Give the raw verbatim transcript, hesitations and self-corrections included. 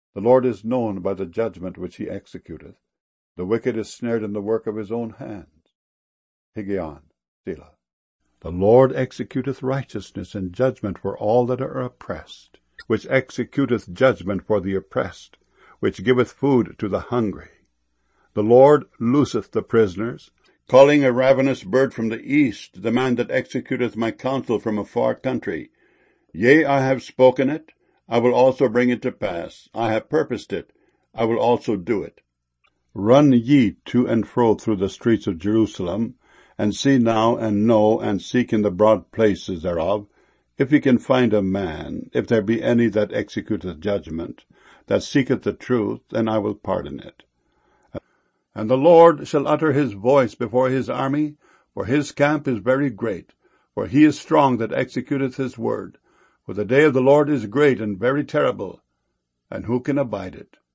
The Lord is known by the judgment which he executeth. The wicked is snared in the work of his own hands. Higgaion, Selah. The Lord executeth righteousness and judgment for all that are oppressed, which executeth judgment for the oppressed, which giveth food to the hungry. The Lord looseth the prisoners, calling a ravenous bird from the east, the man that executeth my counsel from a far country. Yea, I have spoken it, I will also bring it to pass. I have purposed it, I will also do it. Run ye to and fro through the streets of Jerusalem, and see now and know and seek in the broad places thereof, if ye can find a man, if there be any that executeth judgment, that seeketh the truth, and I will pardon it. And the Lord shall utter his voice before his army, for his camp is very great, for he is strong that executeth his word. For the day of the Lord is great and very terrible, and who can abide it?